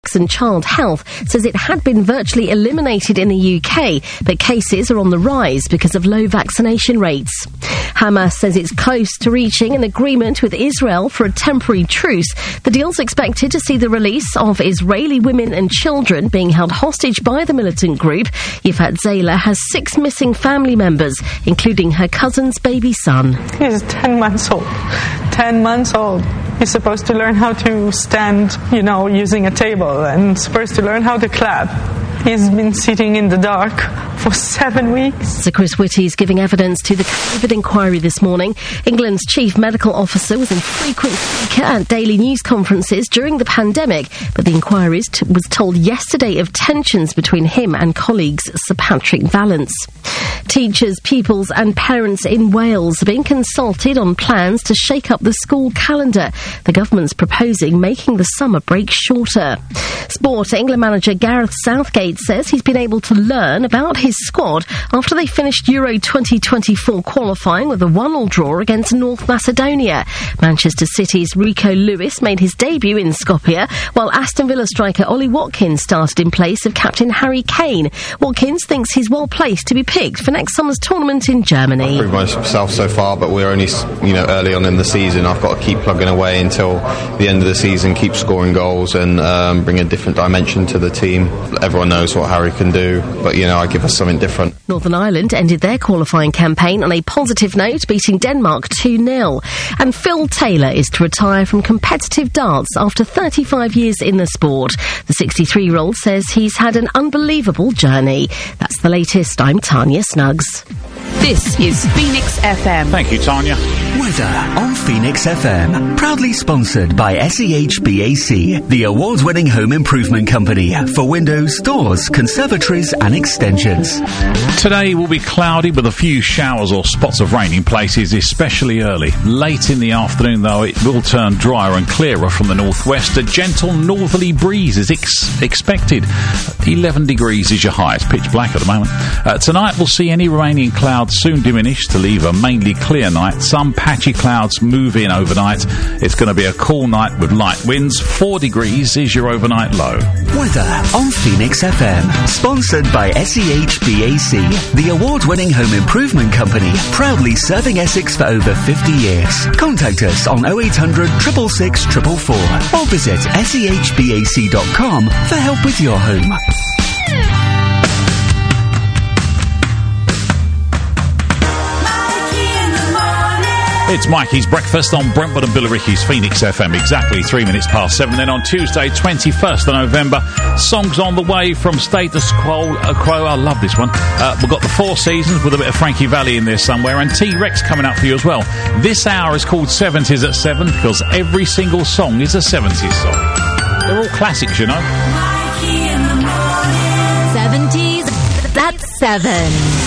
and Child Health says it had been virtually eliminated in the UK, but cases are on the rise because of low vaccination rates. Hamas says it's close to reaching an agreement with Israel for a temporary truce. The deal's expected to see the release of Israeli women and children being held hostage by the militant group. Yifat Zayla has 6 missing family members, including her cousin's baby son. He's 10 months old. 10 months old. He's supposed to learn how to stand, using a table, and supposed to learn how to clap. He's been sitting in the dark for 7 weeks. Sir Chris Whitty is giving evidence to the COVID inquiry this morning. England's chief medical officer was a frequent speaker at daily news conferences during the pandemic, but the inquiry was told yesterday of tensions between him and colleagues Sir Patrick Vallance. Teachers, pupils and parents in Wales are being consulted on plans to shake up the school calendar. The government's proposing making the summer break shorter. Sport. England manager Gareth Southgate says he's been able to learn about his squad after they finished Euro 2024 qualifying with a 1-1 draw against North Macedonia. Manchester City's Rico Lewis made his debut in Skopje, while Aston Villa striker Ollie Watkins started in place of captain Harry Kane. Watkins thinks he's well placed to be picked for next summer's tournament in Germany. I've proved myself so far, but we're only early on in the season. I've got to keep plugging away until the end of the season, keep scoring goals and bring a different dimension to the team. Everyone knows what Harry can do, but I give us something different. Northern Ireland ended their qualifying campaign on a positive note, beating Denmark 2-0. And Phil Taylor is to retire from competitive darts after 35 years in the sport. The 63-year-old says he's had an unbelievable journey. That's the latest. I'm Tanya Snuggs. This is Phoenix FM. Thank you, Tanya. Weather on Phoenix FM. Proudly sponsored by SEHBAC, the award-winning home improvement company for windows, doors, conservatories and extensions. Today will be cloudy with a few showers or spots of rain in places, especially early. Late in the afternoon, though, it will turn drier and clearer from the northwest. A gentle northerly breeze is expected. 11 degrees is your high. It's pitch black at the moment. Tonight we'll see any remaining clouds soon diminish to leave a mainly clear night. Some patchy clouds move in overnight. It's going to be a cool night with light winds. 4 degrees is your overnight low. Weather on Phoenix FM. Sponsored by SEHBAC, the award-winning home improvement company, proudly serving Essex for over 50 years. Contact us on 0800 666 444 or visit sehbac.com for help with your home. It's Mikey's Breakfast on Brentwood and Billericay's Phoenix FM, exactly 3 minutes past 7. Then on Tuesday, 21st of November, songs on the way from Status Quo. I love this one. We've got the Four Seasons with a bit of Frankie Valli in there somewhere, and T-Rex coming up for you as well. This hour is called 70s at 7 because every single song is a 70s song. They're all classics, you know. Mikey in the morning. 70s at 7.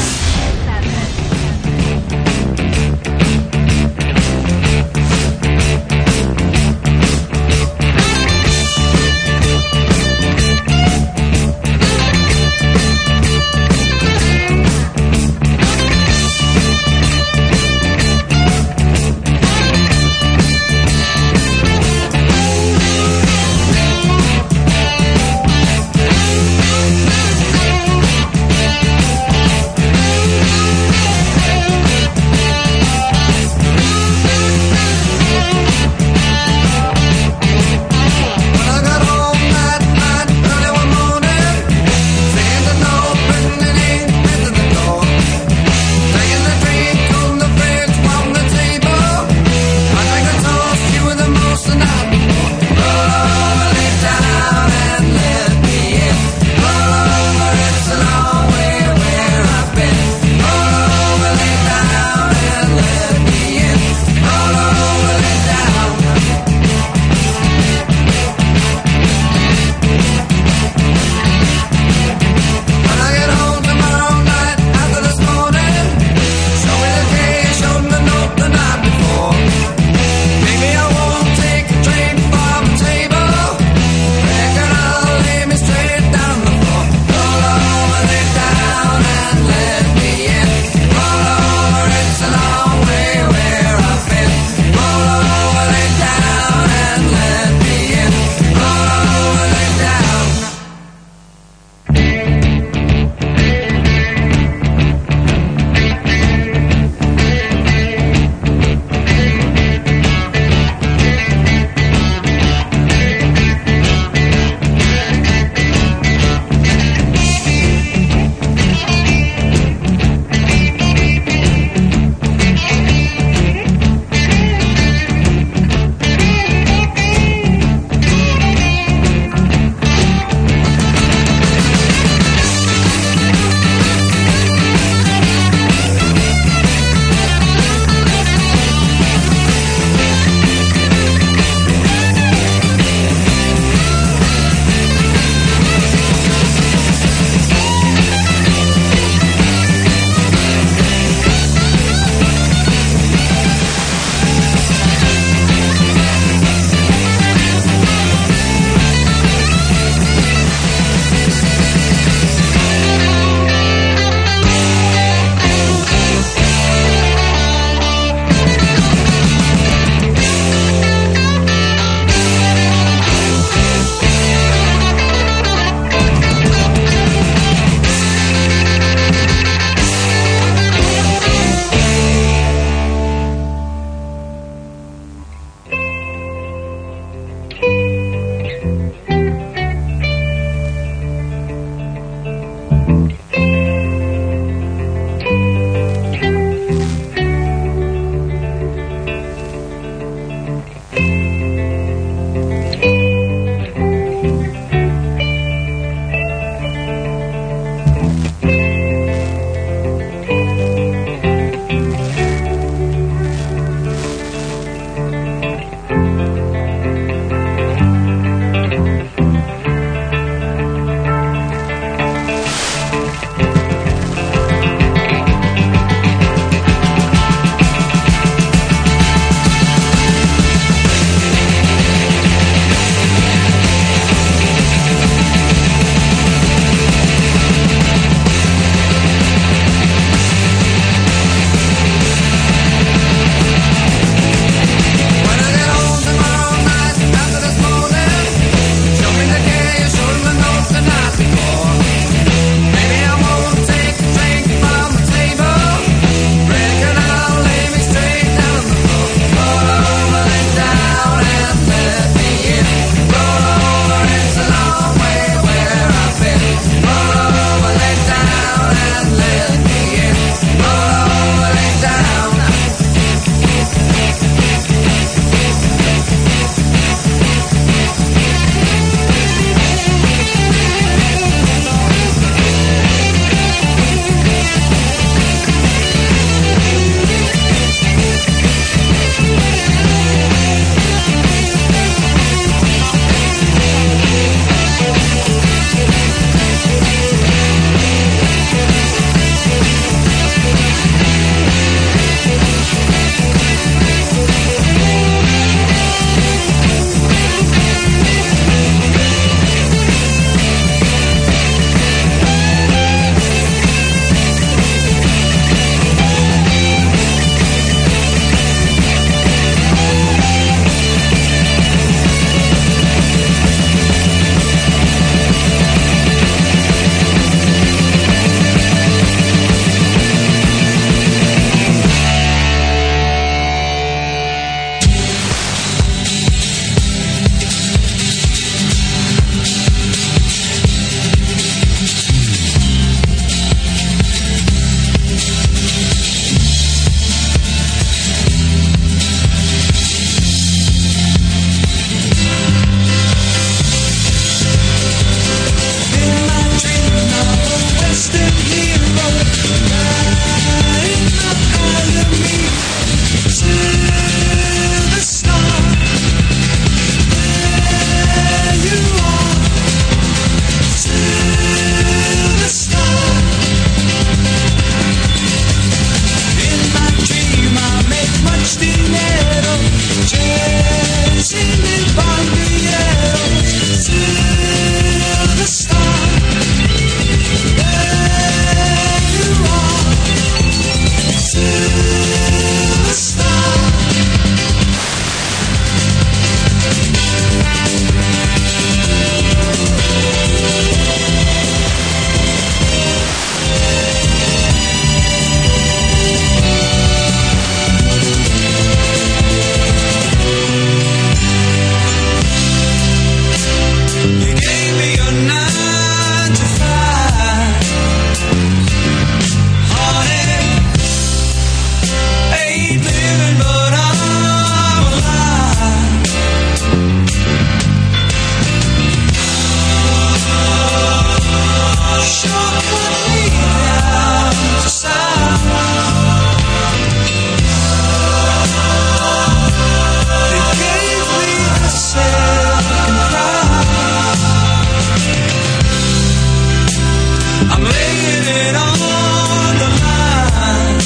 it on the line.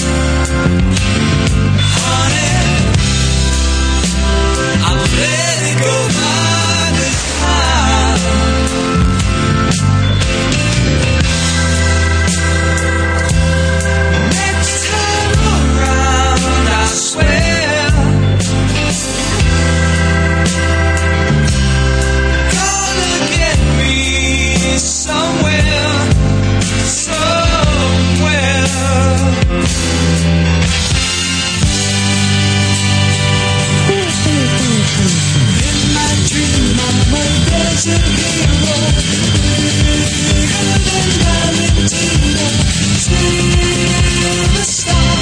Honey, I'll let it go by this time. Next time around, I swear, gonna get me somewhere, somewhere. In my dream, I'm a desert hero, bigger than Valentino, silver star.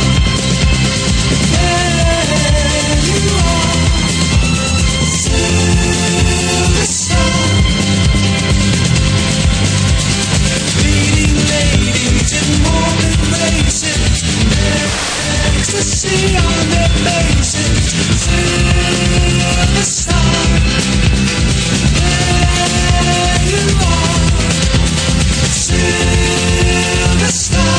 There you are, silver star. Leading ladies in morning races, ecstasy on their faces, silver star. There you are, silver star.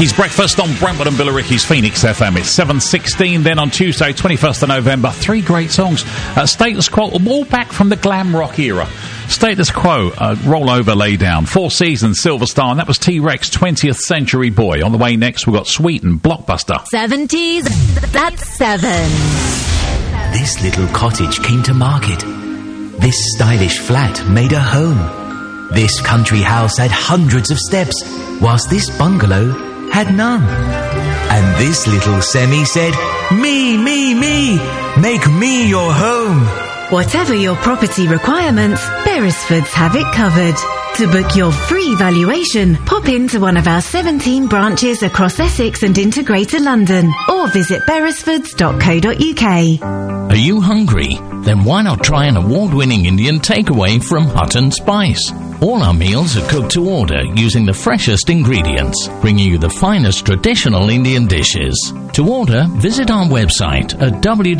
Billericay's breakfast on Brentwood and Billericay's Phoenix FM. It's 7:16. Then on Tuesday, 21st of November, 3 great songs. Status Quo, all back from the glam rock era. Status Quo, Roll Over, Lay Down. 4 Seasons, Silver Star, and that was T-Rex, 20th Century Boy. On the way next, we've got Sweet and Blockbuster. 70s, that's 7. This little cottage came to market. This stylish flat made a home. This country house had hundreds of steps, whilst this bungalow had none. And this little semi said, me, make me your home. Whatever your property requirements, Beresfords have it covered. To book your free valuation, pop into one of our 17 branches across Essex and into Greater London, or visit beresfords.co.uk. Are you hungry? Then why not try an award-winning Indian takeaway from Hutton Spice? All our meals are cooked to order using the freshest ingredients, bringing you the finest traditional Indian dishes. To order, visit our website at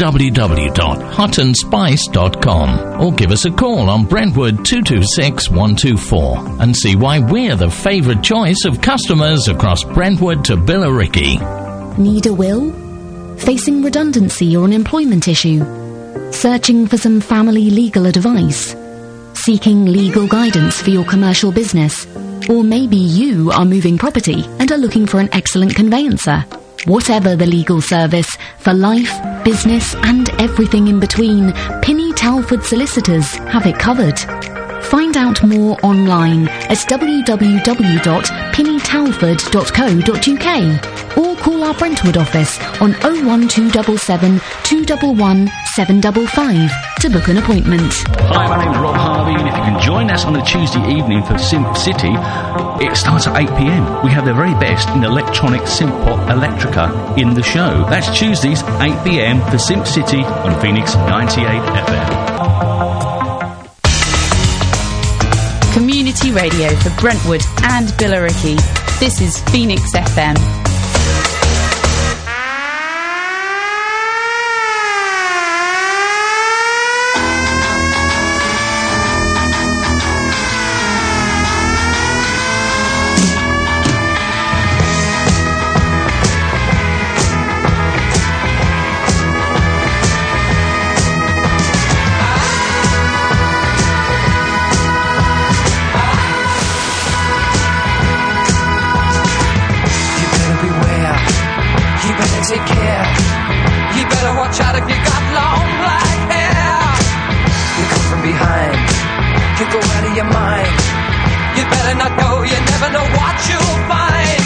www.huttonspice.com or give us a call on Brentwood 226 124 and see why we're the favourite choice of customers across Brentwood to Billericay. Need a will? Facing redundancy or an employment issue? Searching for some family legal advice? Seeking legal guidance for your commercial business? Or maybe you are moving property and are looking for an excellent conveyancer. Whatever the legal service, for life, business and everything in between, Pinny Talford Solicitors have it covered. Find out more online at www.pinnytalford.co.uk or call our Brentwood office on 01277 211 755 to book an appointment. Hi, my name's Rob Harvey, and if you can join us on a Tuesday evening for Simp City, it starts at 8 p.m. We have the very best in electronic Simp Pop Electrica in the show. That's Tuesdays, 8 p.m. for Simp City on Phoenix 98 FM. Community radio for Brentwood and Billericay. This is Phoenix FM. Take care. You better watch out if you got long black hair. You come from behind, you go out of your mind. You better not go, you never know what you'll find.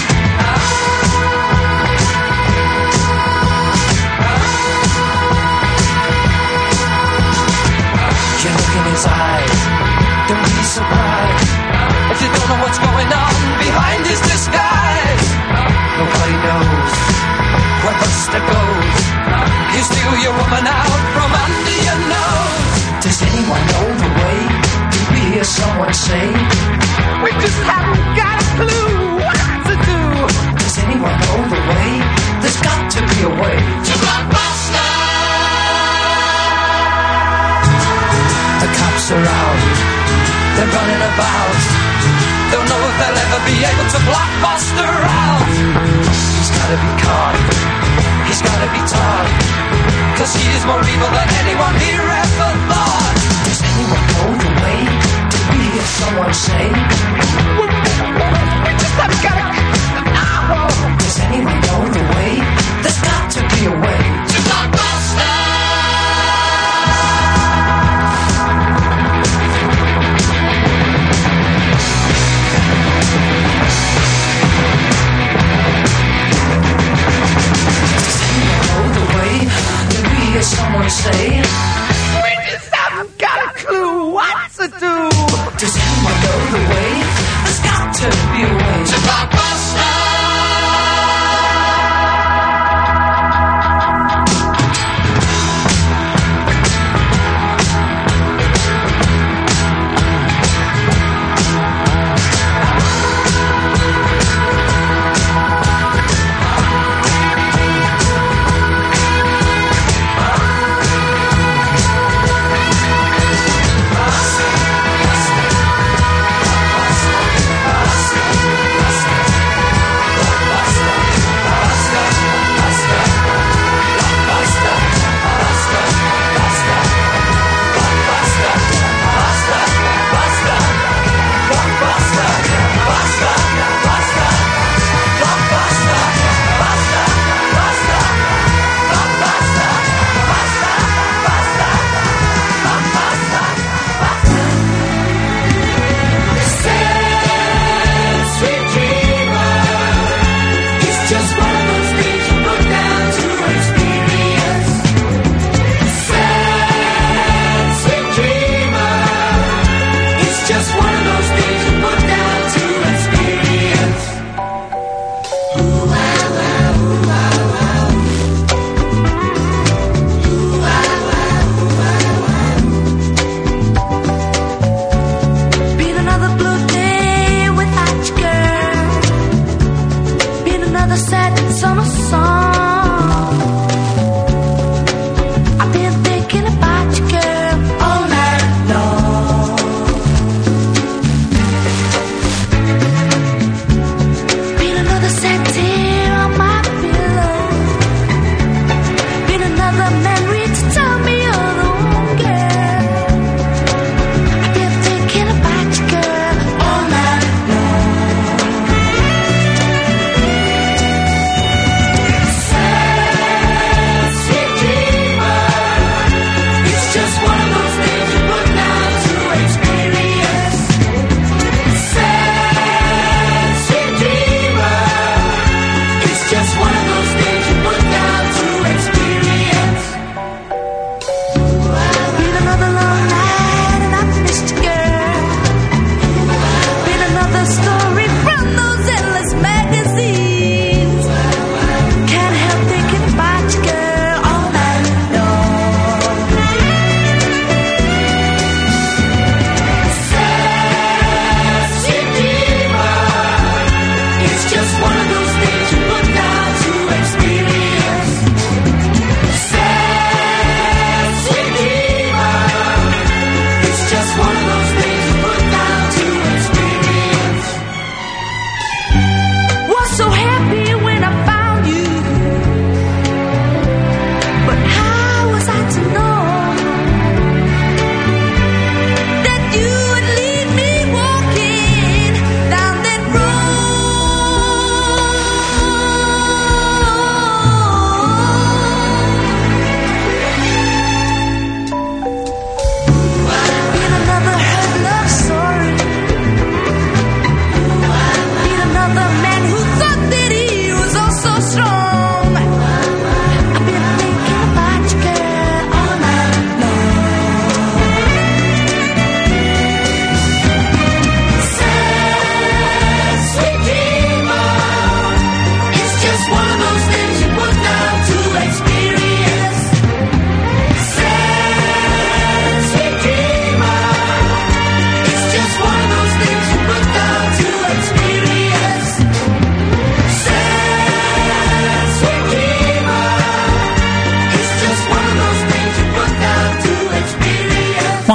You look in his eyes, don't be surprised if you don't know what's going on behind his disguise. Nobody knows where Buster goes. You steal your woman out from under your nose. Does anyone know the way? Do we hear someone say? We just haven't got a clue what to do. Does anyone know the way? There's got to be a way to Blockbuster. The cops are out, they're running about. Don't know if they'll ever be able to block Buster out. He's gotta be caught, he's gotta be taught, 'cause he is more evil than anyone here ever thought. Does anyone know the way? Did we hear someone say? We just haven't got it. Does anyone know the way? There's got to be a way to Blockbuster. Hear someone say, we just haven't got a clue what to do. Does anyone know the way? There's got to be a way to Blockbuster.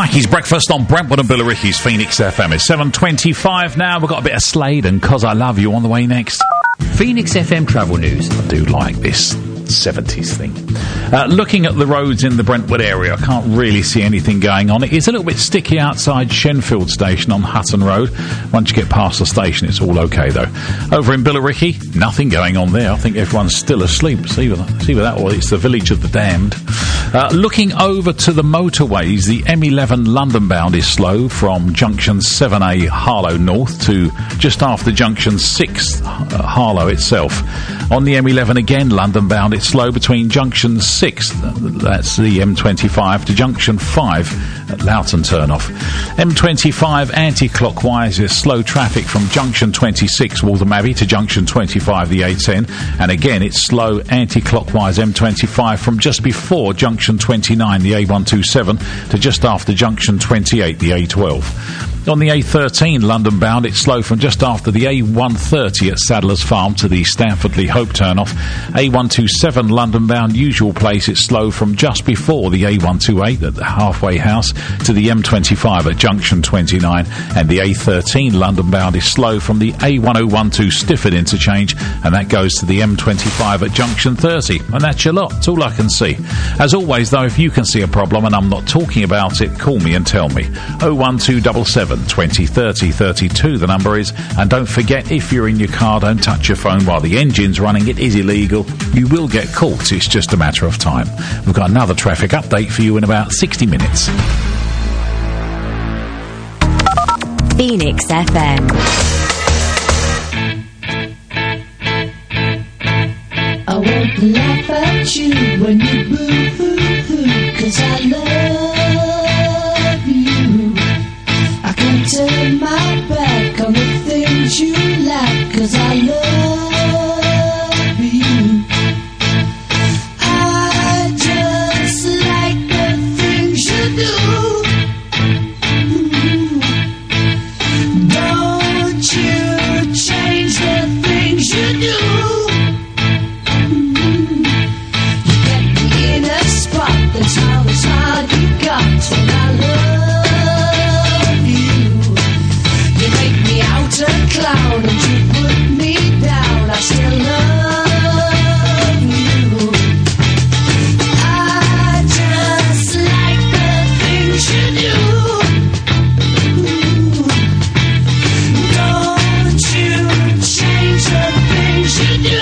Mackie's Breakfast on Brentwood and Billericay's Phoenix FM. It's 7:25 now. We've got a bit of Slade and 'Cause I Love You on the way next. Phoenix FM travel news. I do like this 70s thing. Looking at the roads in the Brentwood area, I can't really see anything going on. It is a little bit sticky outside Shenfield Station on Hutton Road. Once you get past the station, it's all okay, though. Over in Billericay, nothing going on there. I think everyone's still asleep. See with that, or it's the village of the damned. Looking over to the motorways, the M11 London bound is slow from junction 7A Harlow North to just after junction 6 Harlow itself. On the M11 again, London bound, it's slow between junction 6, that's the M25, to junction 5 at Loughton turnoff. M25 anti-clockwise is slow traffic from junction 26 Waltham Abbey to junction 25 the A10, and again it's slow anti-clockwise M25 from just before junction 29 the A127 to just after junction 28 the A12. On the A13 London bound, it's slow from just after the A130 at Sadler's Farm to the Stanford-Lee Hope turnoff. A127 London bound, usual place, it's slow from just before the A128 at the halfway house to the M25 at junction 29, and the A13 London bound is slow from the A1012 Stifford interchange, and that goes to the M25 at junction 30. And that's your lot. That's all I can see. As always, though, if you can see a problem and I'm not talking about it, call me and tell me. 01277 20 30 32 the number is, and don't forget, if you're in your car, don't touch your phone while the engine's running. It is illegal. You will get caught. It's just a matter of time. We've got another traffic update for you in about 60 minutes. Phoenix FM. I won't laugh at you when you boo-hoo-hoo, 'cause I love you. I can't turn my back on the things you like, 'cause I love you. I just like the things you do. Don't you change the things you do. You get me in a spot, that's how it's hard you got when I love you. You make me out a clown and you put me down, I still love you. I just like the things you do. Don't you change the things you do.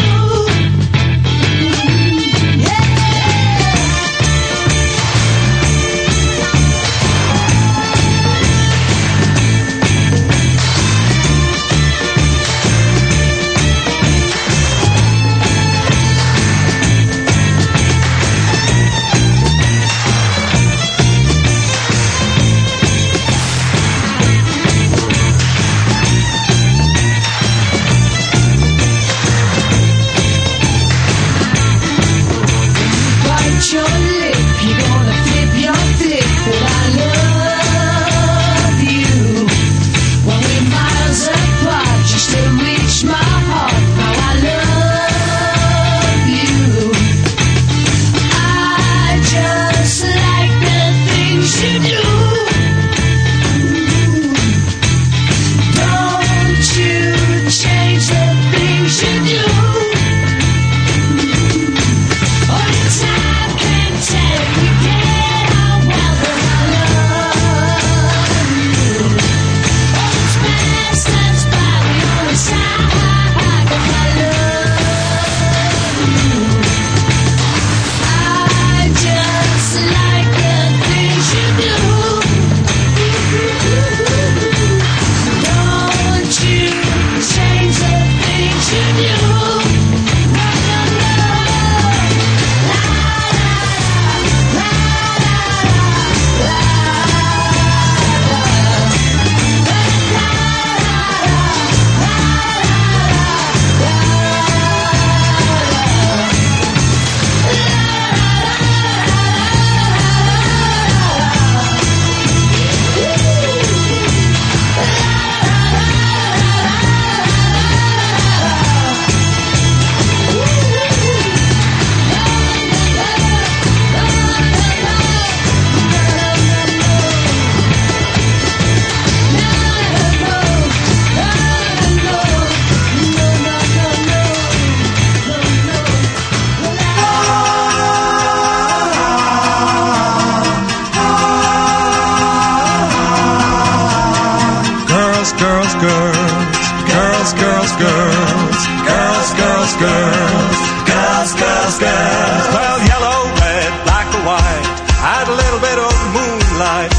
Bite your lip, you're gonna flip your dip, but I love you. When we're miles apart, you still reach my heart. Now I love you. I just like the things you do. Don't you change the things you do. Only time can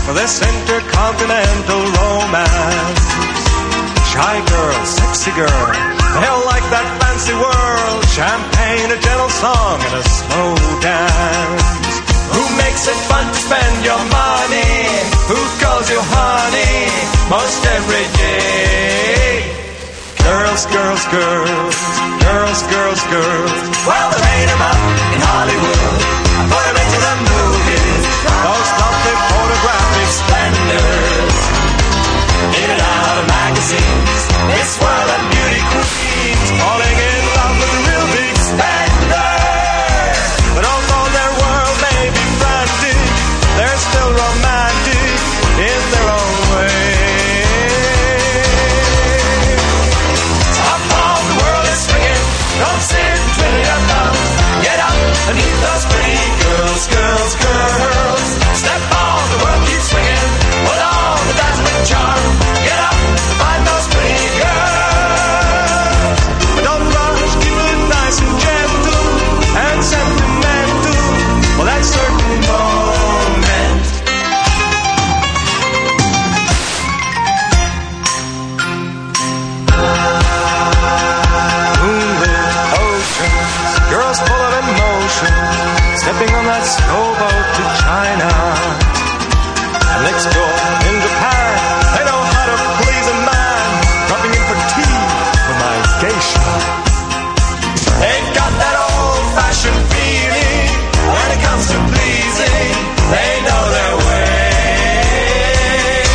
for this intercontinental romance. Shy girl, sexy girl, they'll like that fancy world. Champagne, a gentle song, and a slow dance. Who makes it fun to spend your money? Who calls you honey most every day? Girls, girls, girls, girls, girls, girls. Well, they made them up in Hollywood, put them into the movies. Those lovely photographic splendors, in and out of magazines. This world of beauty queens, falling in love with the real big spenders. But although their world may be frantic, they're still romantic in their own way. Top of the world is swinging, don't sit twiddling your thumbs. Get up and meet those pretty girls, girls, girls. Step on, the world keeps swinging, put on the dazzling charm. Get up and find those pretty girls. But don't rush, keep it nice and gentle and sentimental for that certain moment. Moonlit oceans, girls full of emotion, stepping on that slow boat to China. Next door in Japan, they know how to please a man, dropping in for tea for my geisha. They've got that old-fashioned feeling when it comes to pleasing. They know their way.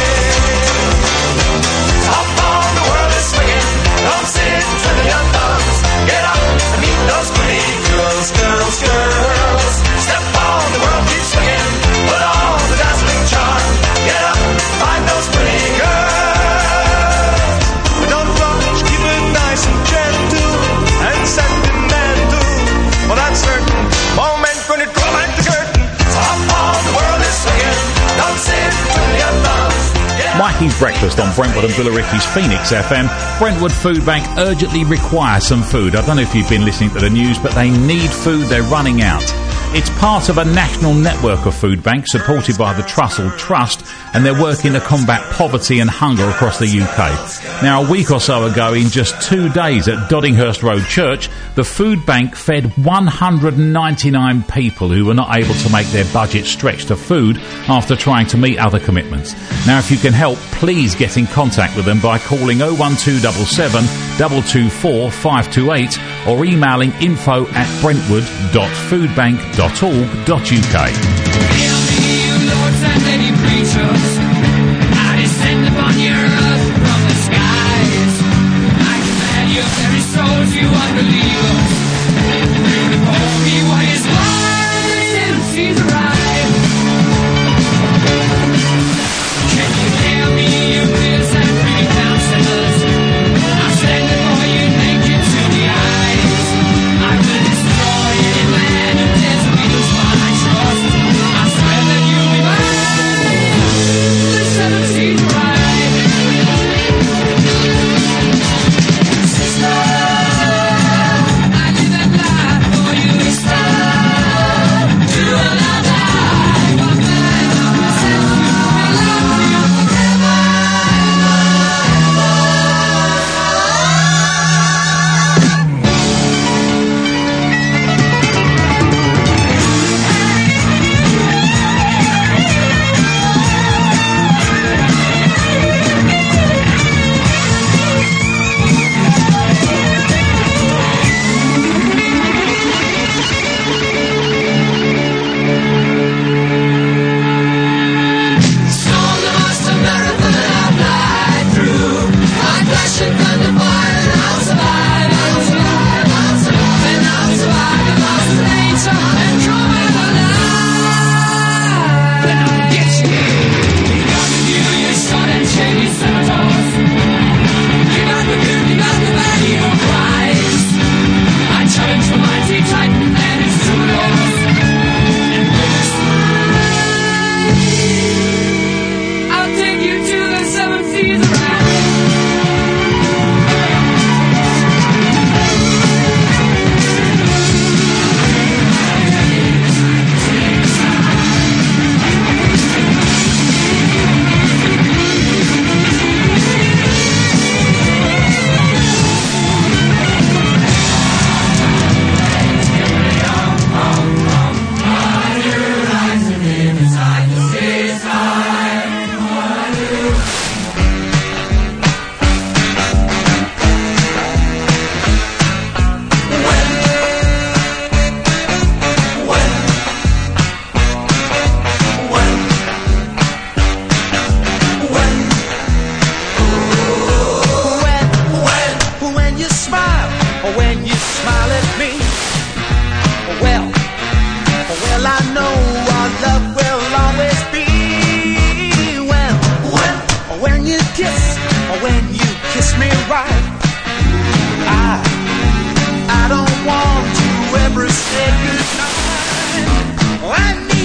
Top on the world is swinging, don't sit twiddling your thumbs. Get up and meet those pretty girls, girls, girls. Step on, the world keeps swinging, put on the dazzling charm. Get up, find those pretty girls. But don't rush, keep it nice and gentle and sentimental for that certain moment when it draws back the curtain. Top on, the world is swinging, don't sit twiddling your thumbs. Mikey's Breakfast on Brentwood and Billericay's Phoenix FM. Brentwood Food Bank urgently requires some food. I don't know if you've been listening to the news, but they need food. They're running out. It's part of a national network of food banks supported by the Trussell Trust, and they're working to combat poverty and hunger across the UK. Now, a week or so ago, in just 2 days at Doddinghurst Road Church, the food bank fed 199 people who were not able to make their budget stretch to food after trying to meet other commitments. Now, if you can help, please get in contact with them by calling 01277 224 528 or emailing info@brentwood.foodbank.org.uk.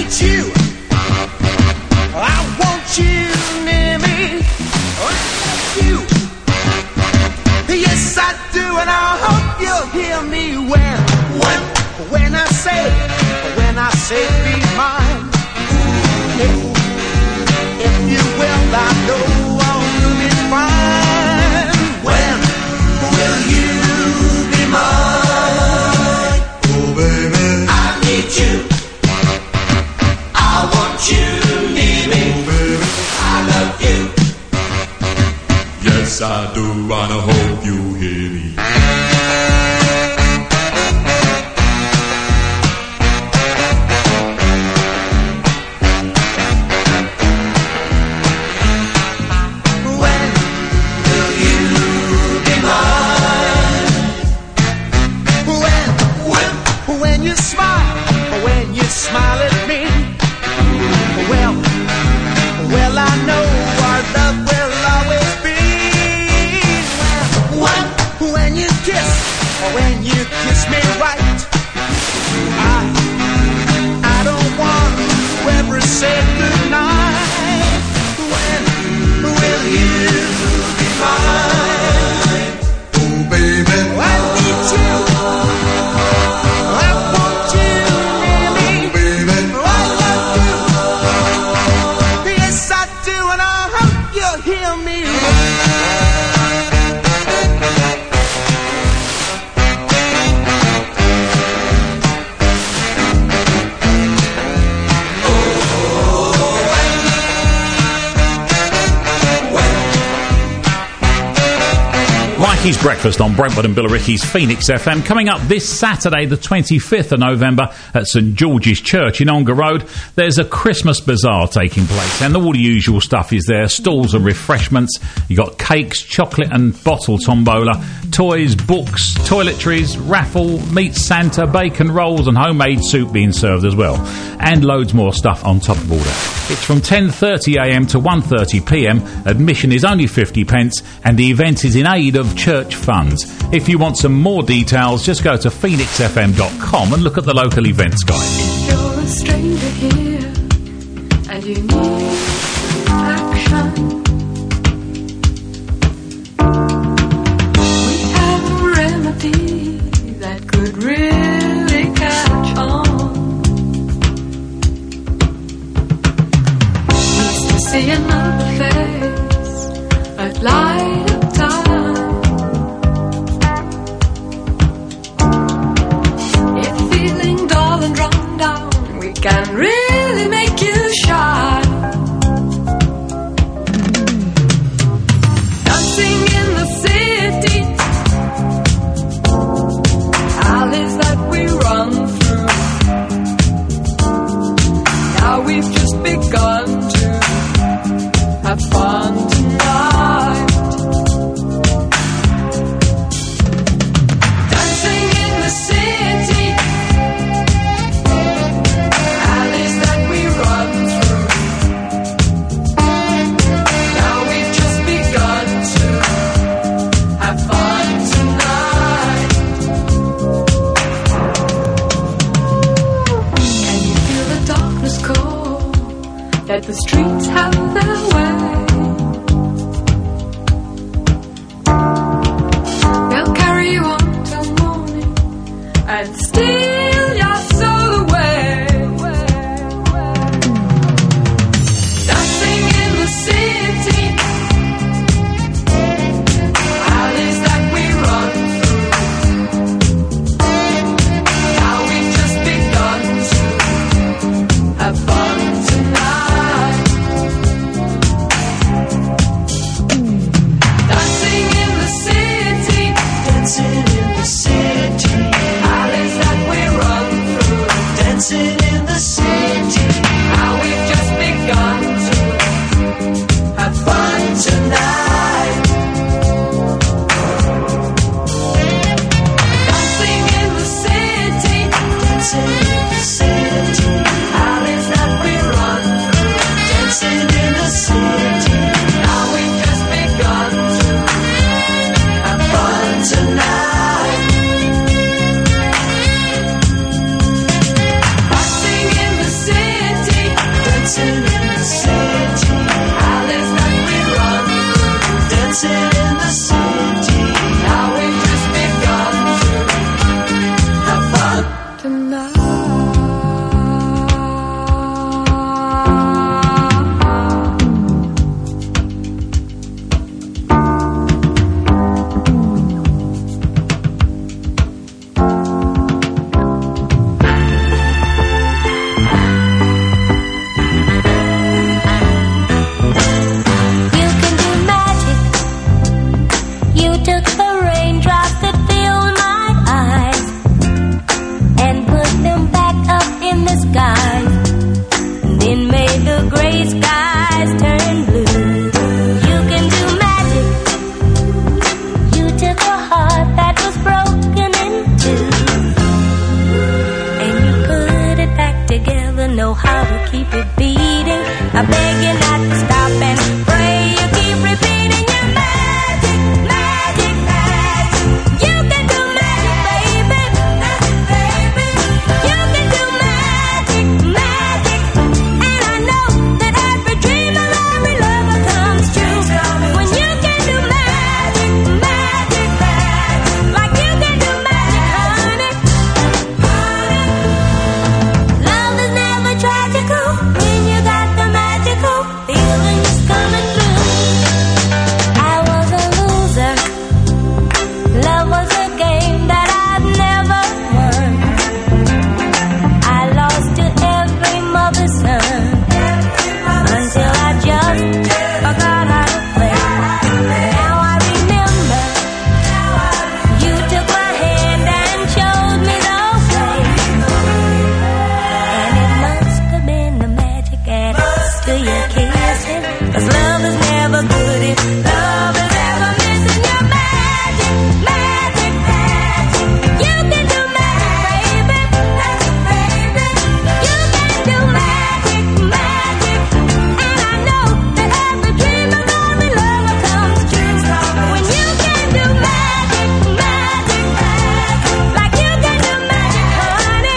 need you. I want you near me. I love you. Yes, I do, and I hope you'll hear me when I say be mine. If you will, I know I'll do it fine. When will you be mine? Oh, baby, I need you. I want you near me. Oh, baby, I love you. Yes, I do, and I hope you hear me. Smile at me. Well, I know our love will always be. When you kiss me right, I don't want to ever say goodnight. When will you be mine? Oh, baby, I need you. Ricky's Breakfast on Brentwood and Billericay's Phoenix FM. Coming up this Saturday, the 25th of November, at St George's Church in Ongar Road, there's a Christmas bazaar taking place, and all the usual stuff is there. Stalls and refreshments. You got cakes, chocolate and bottle tombola, toys, books, toiletries, raffle, meet Santa, bacon rolls and homemade soup being served as well. And loads more stuff on top of all that. It's from 10:30am to 1:30pm. Admission is only 50p, and the event is in aid of church funds. If you want some more details, just go to phoenixfm.com and look at the local events guide. If you're a stranger here and you need action, we have a remedy that could really catch on. Used to see another face at light of time. Can really make you shine. Dancing in the city, alleys that we run through. Now we've just begun to have fun tonight. Dancing in the city, that the streets have their way. They'll carry you on till morning and steal your soul away. Dancing in the city, alleys that we run through. Now we've just begun to have fun tonight. Dancing in the city. know how to keep it beating. I beg you not to stop and pray you keep repeating your magic, magic, magic. You can do magic, baby, magic, baby. You can do magic, magic. And I know that every dream of every lover comes true when you can do magic, magic, magic. Like you can do magic, honey. Love is never tragical when you got the magical feelings coming through. I was a loser. Love was a game that I'd never won. I lost to every mother's son until I just forgot how to play. Now I remember you took my hand and showed me the way. And it must have been the magic added to your kissing, 'cause love is never good if love is ever missing. Your magic, magic, magic. You can do magic, baby, magic, baby. You can do magic, magic. And I know that every dream of every lover comes true when you can do magic, magic, magic. Like you can do magic, honey.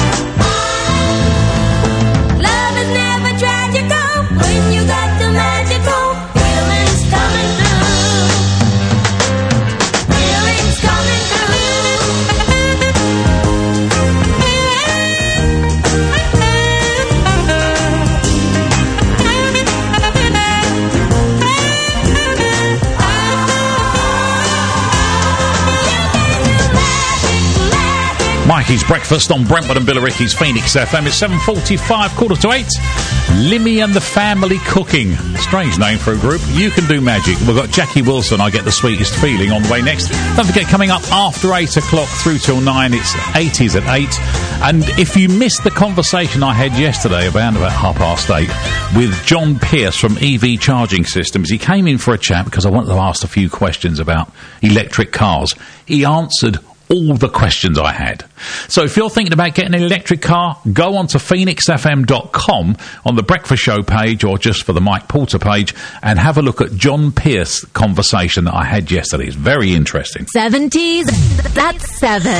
Love is never tragical when you got the magical feelings coming through. Feelings coming Mikey's Breakfast on Brentwood and Billericay's Phoenix FM. It's 7:45, 7:45. Limmy and the Family Cooking. Strange name for a group. You can do magic. We've got Jackie Wilson, I Get the Sweetest Feeling, on the way next. Don't forget, coming up after 8 o'clock through till 9, it's 80s at 8. And if you missed the conversation I had yesterday about 8:30 with John Pierce from EV Charging Systems, he came in for a chat because I wanted to ask a few questions about electric cars. He answered all the questions I had. So if you're thinking about getting an electric car, go on to phoenixfm.com on the Breakfast Show page or just for the Mike Porter page and have a look at John Pierce conversation that I had yesterday. It's very interesting. 70s, that's 7.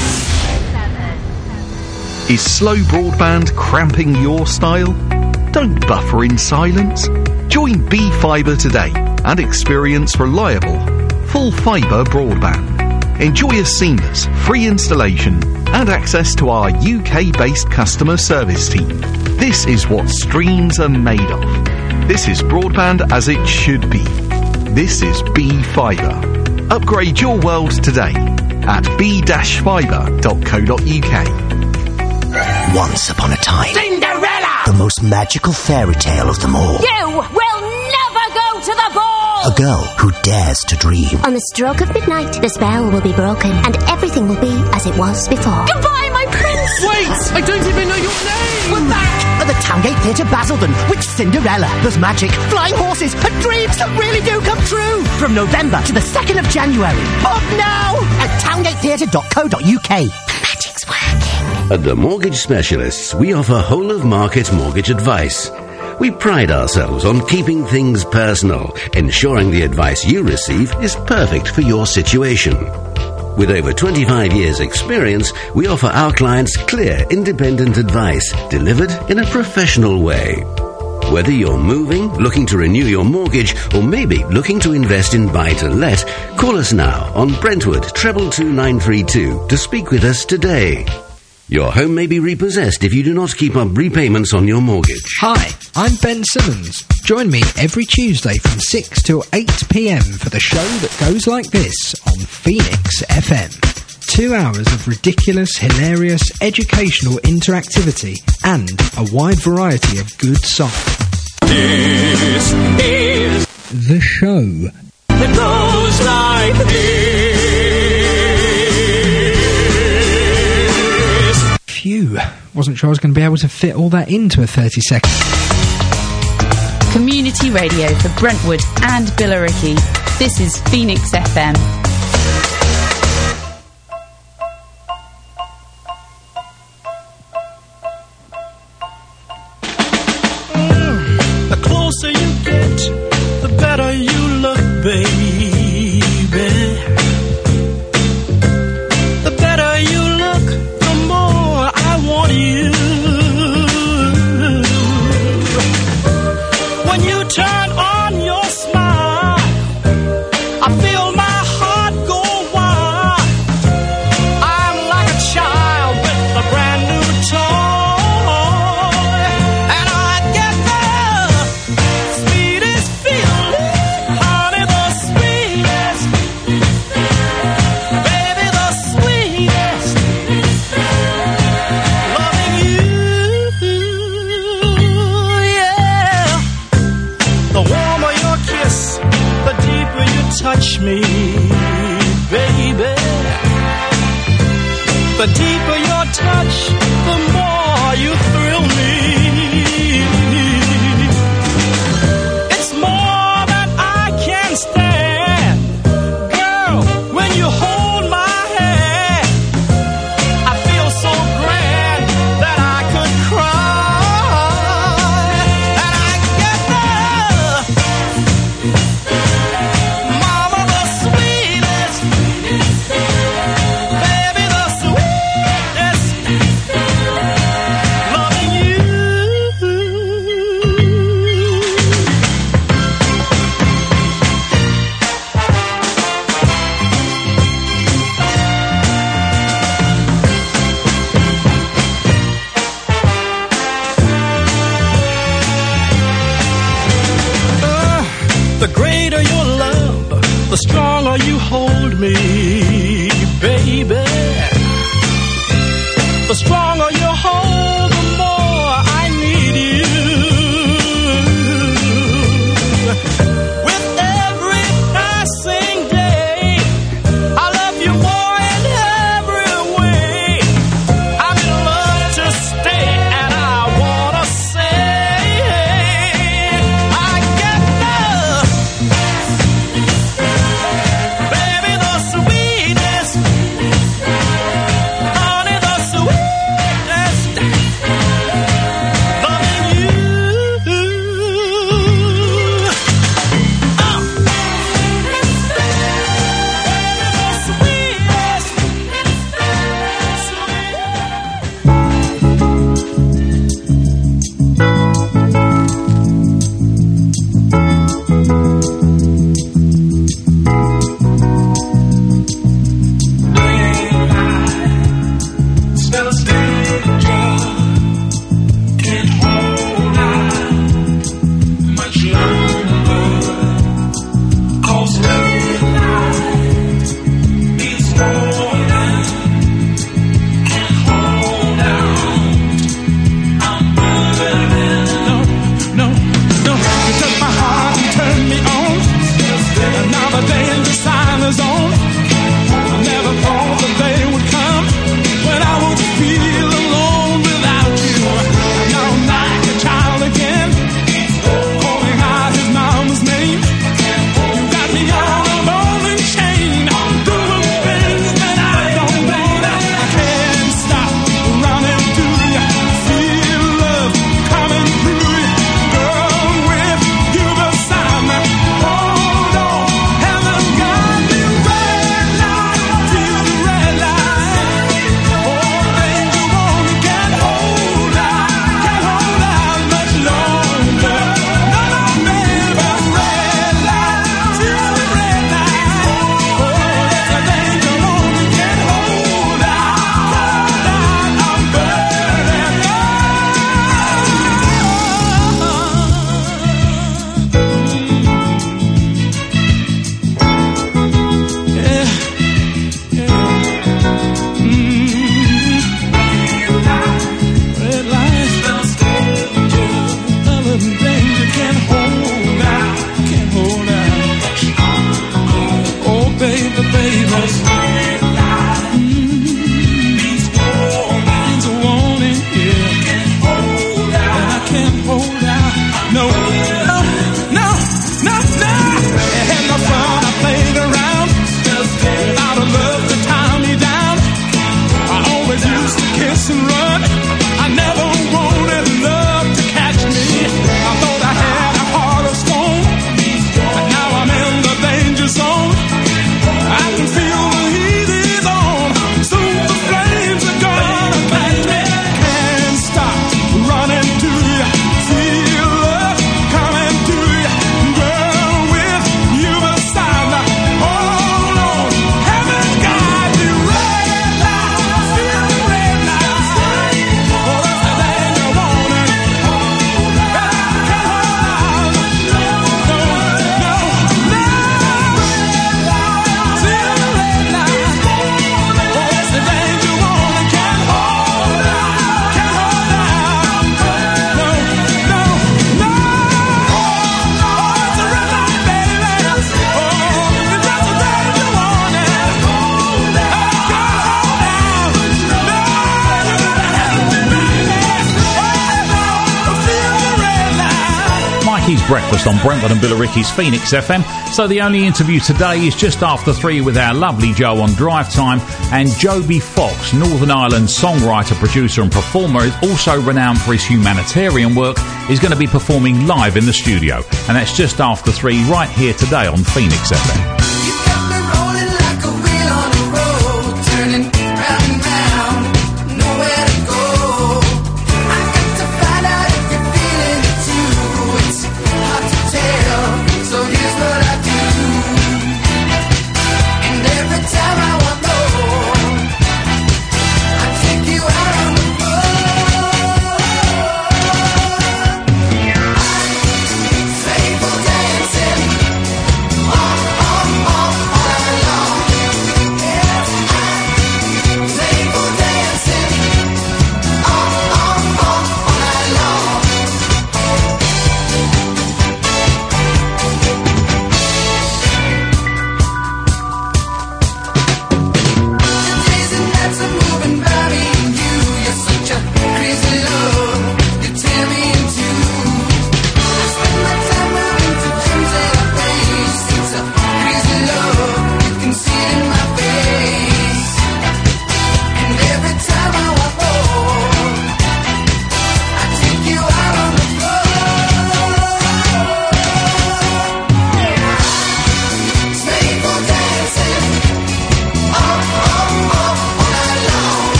Is slow broadband cramping your style? Don't buffer in silence. Join B-Fibre today and experience reliable, full fibre broadband. Enjoy a seamless, free installation and access to our UK-based customer service team. This is what streams are made of. This is broadband as it should be. This is B-Fibre. Upgrade your world today at b-fibre.co.uk. Once upon a time, Cinderella! the most magical fairy tale of them all. You will never go to the ball! A girl who dares to dream. On the stroke of midnight, the spell will be broken, and everything will be as it was before. Goodbye, my prince! Wait! I don't even know your name! We're back at the Towngate Theatre, Basildon, with Cinderella. There's magic, flying horses, and dreams that really do come true. From November to the 2nd of January. Book now at towngatetheatre.co.uk. Magic's working. At the Mortgage Specialists, we offer whole-of-market mortgage advice. We pride ourselves on keeping things personal, ensuring the advice you receive is perfect for your situation. With over 25 years' experience, we offer our clients clear, independent advice delivered in a professional way. Whether you're moving, looking to renew your mortgage, or maybe looking to invest in buy-to-let, call us now on Brentwood 222 to speak with us today. Your home may be repossessed if you do not keep up repayments on your mortgage. Hi, I'm Ben Simmons. Join me every Tuesday from 6 till 8 p.m. for the show that goes like this on Phoenix FM. 2 hours of ridiculous, hilarious, educational interactivity and a wide variety of good songs. This is The show that goes like this. Phew, wasn't sure I was going to be able to fit all that into a 30 seconds. Community radio for Brentwood and Billericay. This is Phoenix FM. Billericay's Breakfast on Brentwood and Billericay's Phoenix FM. So the only interview today is just after 3 with our lovely Joe on Drive Time. And Joby Fox, Northern Ireland songwriter, producer and performer, is also renowned for his humanitarian work, is going to be performing live in the studio. And that's just after 3 right here today on Phoenix FM. Dancing,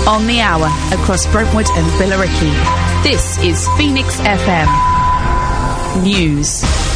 On the hour, across Brentwood and Billericay. This is Phoenix FM News.